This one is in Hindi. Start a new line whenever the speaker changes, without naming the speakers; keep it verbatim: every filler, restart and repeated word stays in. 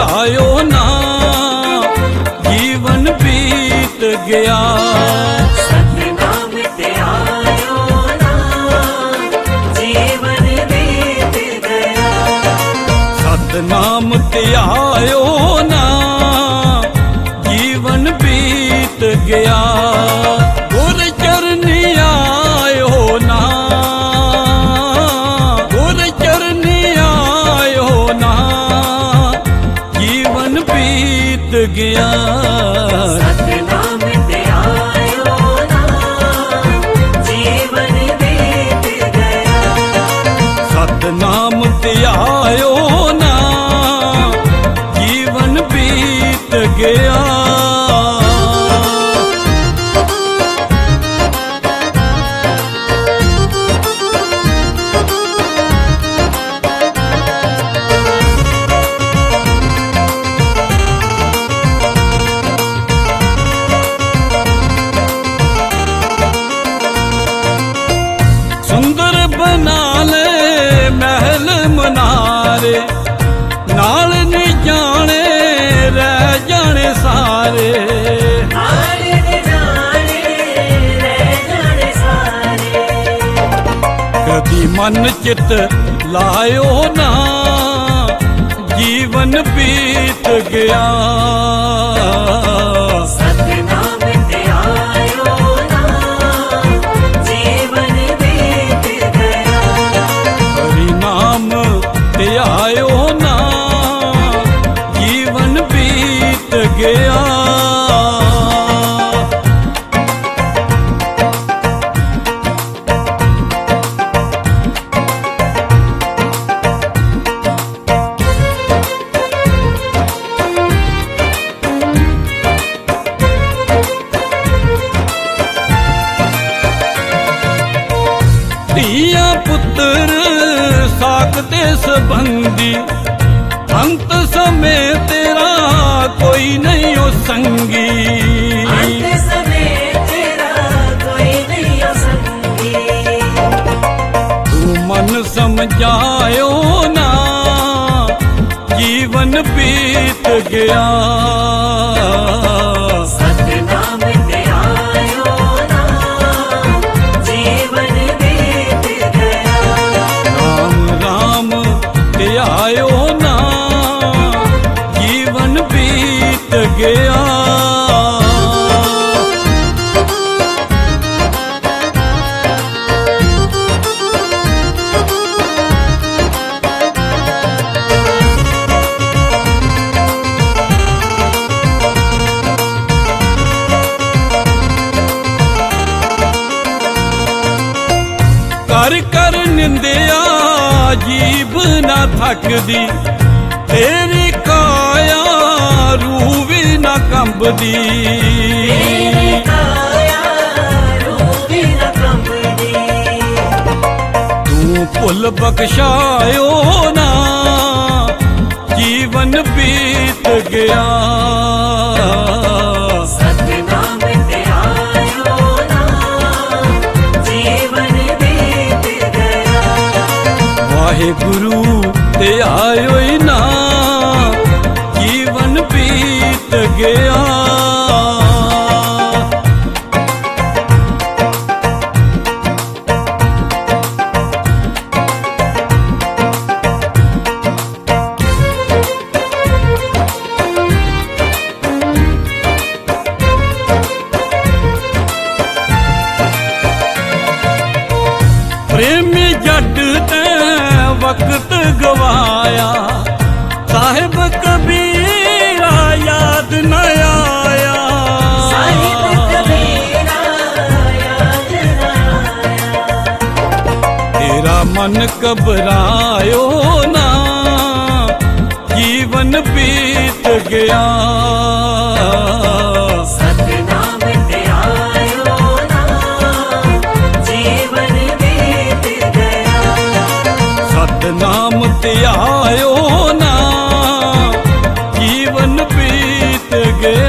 आयो ना, जीवन बीत गया।
सतनाम ते आयो ना, जीवन बीत गया।
सतनाम ते आयो ना, जीवन बीत गया। गुर चरनी आयो ना, गुर चरनी आयो ना, जीवन बीत गया।
सतनाम ते आयो ना, जीवन बीत गया।
सतनाम ते आयो ना, जीवन बीत गया। सुंदर बना ले महल मनारे, नाल नहीं जाने रह जाने सारे।
नाल नहीं जाने रह जाने सारे।
कदी मन चित लायो ना, जीवन बीत गया।
सतनाम ते आयो ना, जीवन बीत गया।
हरि नाम ते आयो ना, जीवन बीत गया। धीया पुत्र साकते संबंधी, अंत समय तेरा कोई नहीं हो संगी।
अंत समय तेरा कोई नहीं हो संगी।
तू मन समझायो ना, जीवन बीत गया।
सतनाम ते आयो ना, जीवन बीत गया।
राम राम ते आयो ना, जीवन बीत गया। कर कर निंदिया जीभ ना थकदी, तेरी काया रूह भी ना कंबदी।
तेरी काया रूह भी न कंबदी।
तू भुल बख्शायो ना, जीवन बीत गया।
सतनाम ते आयो ना, जीवन बीत गया।
वाहे गुरु ते आयो ना, जीवन बीत गया। प्रेमी जट ते वक्त गवाया, साहिब कबीरा याद न आया।
साहिब कबीरा याद न आया।
तेरा मन घबरायो ना, जीवन बीत गया।
सतनाम ते आयो ना, जीवन बीत गया।
सतनाम ते आयो ना, जीवन बीत गया।